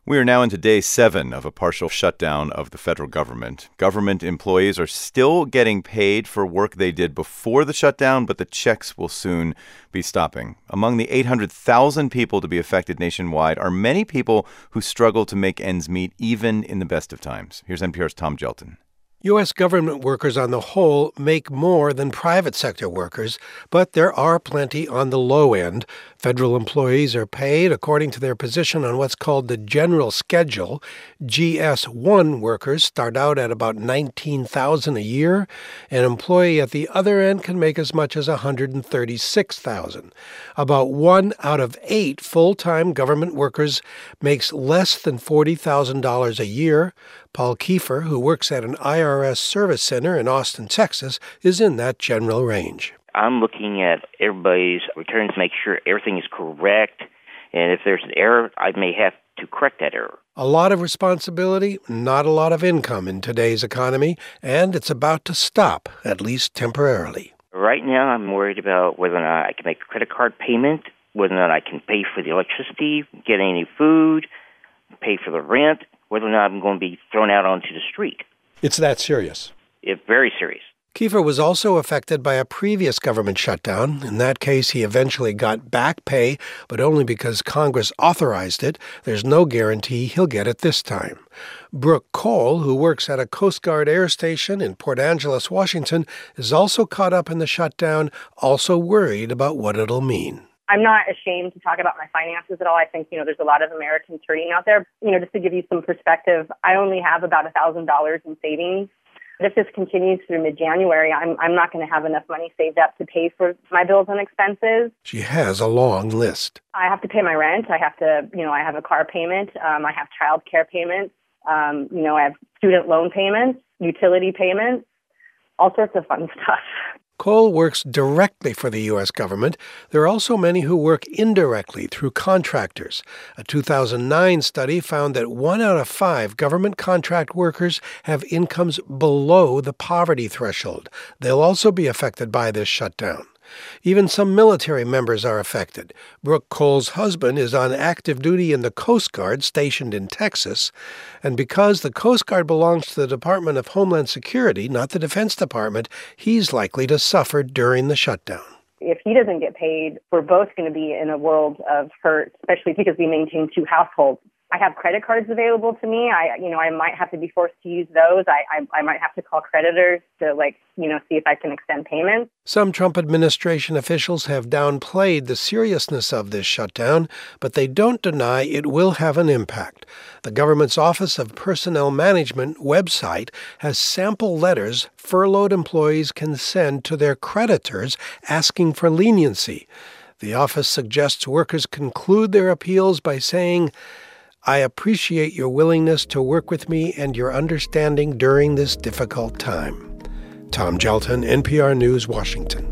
We are now into day 7 of a partial shutdown of the federal government. Government employees are still getting paid for work they did before the shutdown, but the checks will soon be stopping. Among the 800,000 people to be affected nationwide are many people who struggle to make ends meet even in the best of times. Here's NPR's Tom Gjelten. U.S. government workers on the whole make more than private sector workers, but there are plenty on the low end. Federal employees are paid according to their position on what's called the general schedule. GS1 workers start out at about $19,000 a year. An employee at the other end can make as much as $136,000. About 1 out of 8 full-time government workers makes less than $40,000 a year. Paul Kiefer, who works at an IRS service center in Austin, Texas, is in that general range. I'm looking at everybody's returns to make sure everything is correct, and if there's an error, I may have to correct that error. A lot of responsibility, not a lot of income in today's economy, and it's about to stop, at least temporarily. Right now, I'm worried about whether or not I can make a credit card payment, whether or not I can pay for the electricity, get any food, pay for the rent, whether or not I'm going to be thrown out onto the street. It's that serious. It's very serious. Kiefer was also affected by a previous government shutdown. In that case, he eventually got back pay, but only because Congress authorized it. There's no guarantee he'll get it this time. Brooke Cole, who works at a Coast Guard air station in Port Angeles, Washington, is also caught up in the shutdown, also worried about what it'll mean. I'm not ashamed to talk about my finances at all. I think, there's a lot of Americans hurting out there. Just to give you some perspective, I only have about $1,000 in savings. If this continues through mid-January, I'm not going to have enough money saved up to pay for my bills and expenses. She has a long list. I have to pay my rent. I have to, I have a car payment. I have child care payments. I have student loan payments, utility payments, all sorts of fun stuff. Cole works directly for the U.S. government. There are also many who work indirectly through contractors. A 2009 study found that 1 out of 5 government contract workers have incomes below the poverty threshold. They'll also be affected by this shutdown. Even some military members are affected. Brooke Cole's husband is on active duty in the Coast Guard stationed in Texas. And because the Coast Guard belongs to the Department of Homeland Security, not the Defense Department, he's likely to suffer during the shutdown. If he doesn't get paid, we're both going to be in a world of hurt, especially because we maintain 2 households. I have credit cards available to me. I might have to be forced to use those. I might have to call creditors to, see if I can extend payments. Some Trump administration officials have downplayed the seriousness of this shutdown, but they don't deny it will have an impact. The government's Office of Personnel Management website has sample letters furloughed employees can send to their creditors asking for leniency. The office suggests workers conclude their appeals by saying, "I appreciate your willingness to work with me and your understanding during this difficult time." Tom Gjelten, NPR News, Washington.